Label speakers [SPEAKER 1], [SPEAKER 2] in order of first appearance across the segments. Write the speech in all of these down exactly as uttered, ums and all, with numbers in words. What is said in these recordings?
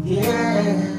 [SPEAKER 1] Yeah.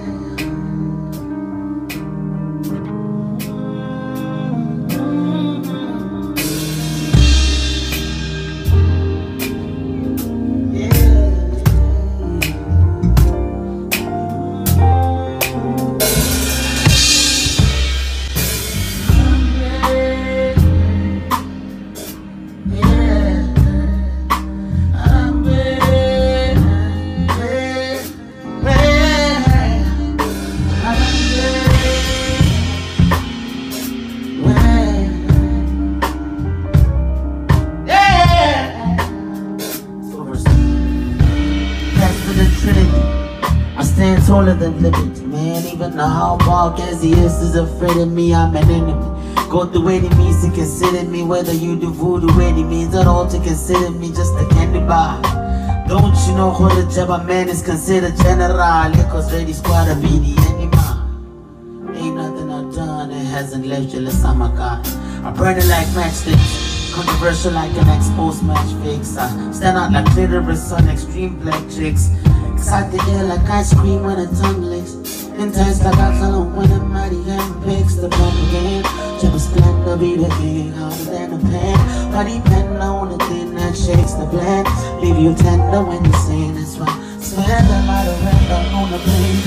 [SPEAKER 1] I stand taller than liberty, man. Even the hard walk as he is is afraid of me. I'm an enemy. Go through any means to consider me. Whether you do voodoo, any means at all to consider me just a candy bar. Don't you know who the job a man is considered general? Cause ready squad to be the enemy. Ain't nothing I've done that hasn't left you less I'm a god. I burn it like matchsticks, controversial like an exposed match fix. I stand out like clitoris on extreme black chicks. Excite the air like ice cream when a tongue licks. Intense like I tell them when a mighty hand picks the bump again. Triple splendor be the king, harder than a pen. Body pen on the thing that shakes the blend. Leave you tender when you sing, that's why spend a lot of random on the plane.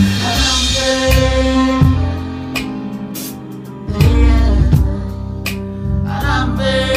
[SPEAKER 1] And I'm dead, yeah. And I'm dead.